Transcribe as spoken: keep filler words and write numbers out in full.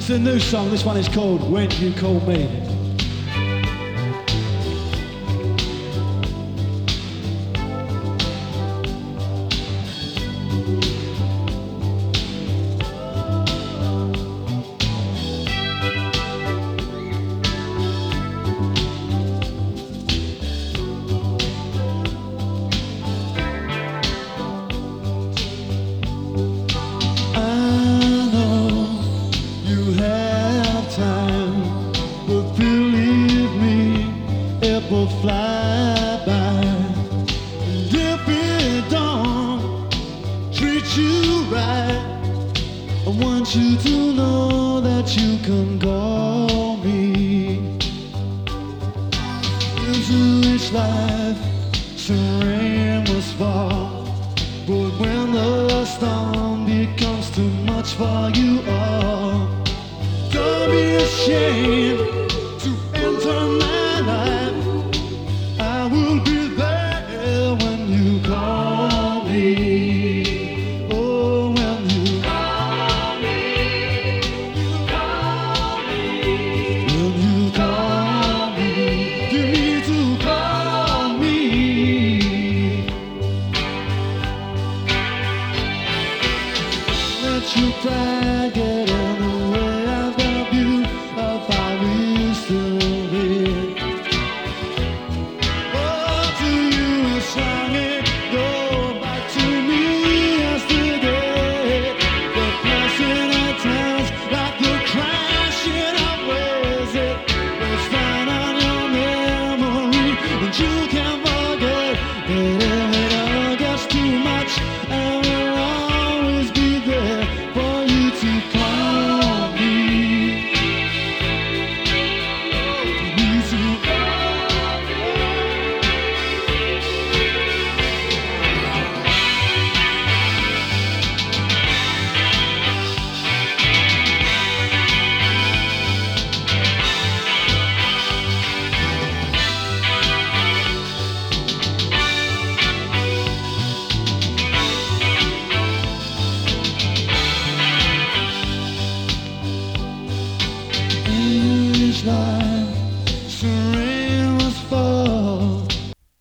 It's a new song. This one is called When You Call Me. Will fly by, and if it don't treat you right, I want you to know that you can call me. Into each life some rain must fall, but when the storm becomes too much for you all, don't be ashamed to enter my